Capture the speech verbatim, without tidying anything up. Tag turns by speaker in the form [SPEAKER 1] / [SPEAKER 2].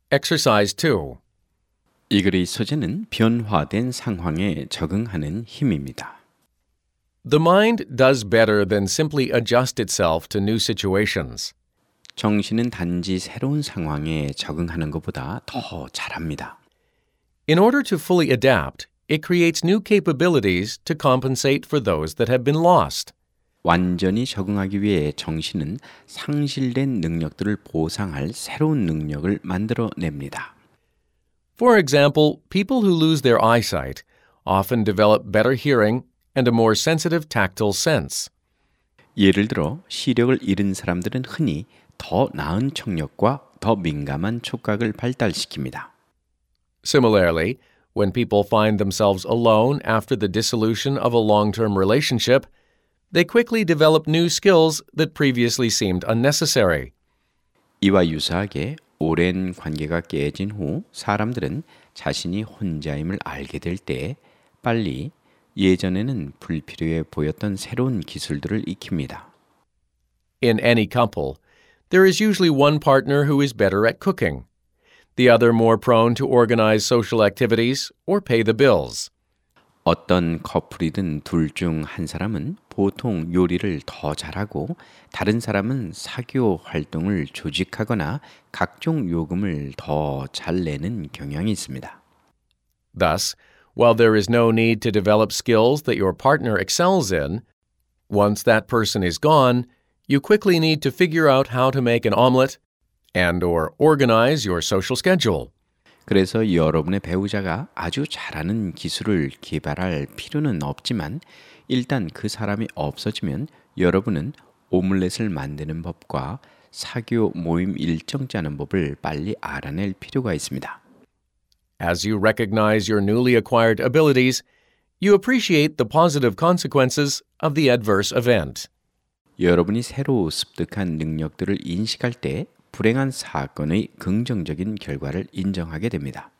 [SPEAKER 1] Exercise two.
[SPEAKER 2] 이 글의 소재는 변화된 상황에 적응하는 힘입니다.
[SPEAKER 1] The mind does better than simply adjust itself to new situations.
[SPEAKER 2] 정신은 단지 새로운 상황에 적응하는 것보다 더 잘합니다.
[SPEAKER 1] In order to fully adapt, it creates new capabilities to compensate for those that have been lost.
[SPEAKER 2] 완전히 적응하기 위해 정신은 상실된 능력들을 보상할 새로운 능력을 만들어냅니다.
[SPEAKER 1] For example, people who lose their eyesight often develop better hearing and a more sensitive tactile sense.
[SPEAKER 2] 예를 들어 시력을 잃은 사람들은 흔히 더 나은 청력과 더 민감한 촉각을 발달시킵니다.
[SPEAKER 1] Similarly, when people find themselves alone after the dissolution of a long-term relationship, they quickly develop new skills that previously seemed unnecessary.
[SPEAKER 2] 이와 유사하게 오랜 관계가 깨진 후 사람들은 자신이 혼자임을 알게 될 때 빨리 예전에는 불필요해 보였던 새로운 기술들을 익힙니다.
[SPEAKER 1] In any couple, there is usually one partner who is better at cooking, the other more prone to organize social activities or pay the bills.
[SPEAKER 2] 어떤 커플이든 둘 중 한 사람은 보통 요리를 더 잘하고 다른 사람은 사교 활동을 조직하거나 각종 요금을 더 잘 내는 경향이 있습니다.
[SPEAKER 1] Thus, while there is no need to develop skills that your partner excels in, once that person is gone, you quickly need to figure out how to make an omelet and or organize your social schedule.
[SPEAKER 2] 그래서 여러분의 배우자가 아주 잘하는 기술을 개발할 필요는 없지만 일단 그 사람이 없어지면 여러분은 오믈렛을 만드는 법과 사교 모임 일정 짜는 법을 빨리 알아낼 필요가 있습니다.
[SPEAKER 1] As you recognize your newly acquired abilities, you appreciate the positive consequences of the adverse event.
[SPEAKER 2] 여러분이 새로 습득한 능력들을 인식할 때 불행한 사건의 긍정적인 결과를 인정하게 됩니다.